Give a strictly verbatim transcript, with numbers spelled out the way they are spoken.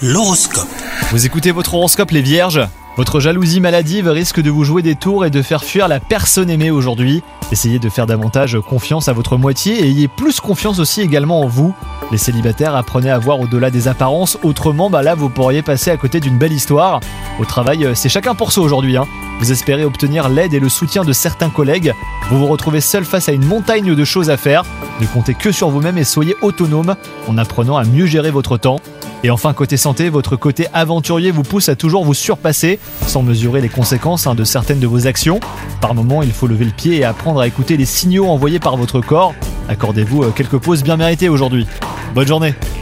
L'horoscope. Vous écoutez votre horoscope les vierges ? Votre jalousie maladive risque de vous jouer des tours et de faire fuir la personne aimée aujourd'hui. Essayez de faire davantage confiance à votre moitié et ayez plus confiance aussi également en vous. Les célibataires, apprenez à voir au-delà des apparences, autrement bah là vous pourriez passer à côté d'une belle histoire. Au travail, c'est chacun pour soi aujourd'hui. Hein. Vous espérez obtenir l'aide et le soutien de certains collègues. Vous vous retrouvez seul face à une montagne de choses à faire. Ne comptez que sur vous-même et soyez autonome en apprenant à mieux gérer votre temps. Et enfin, côté santé, votre côté aventurier vous pousse à toujours vous surpasser, sans mesurer les conséquences hein, de certaines de vos actions. Par moments, il faut lever le pied et apprendre à écouter les signaux envoyés par votre corps. Accordez-vous quelques pauses bien méritées aujourd'hui. Bonne journée.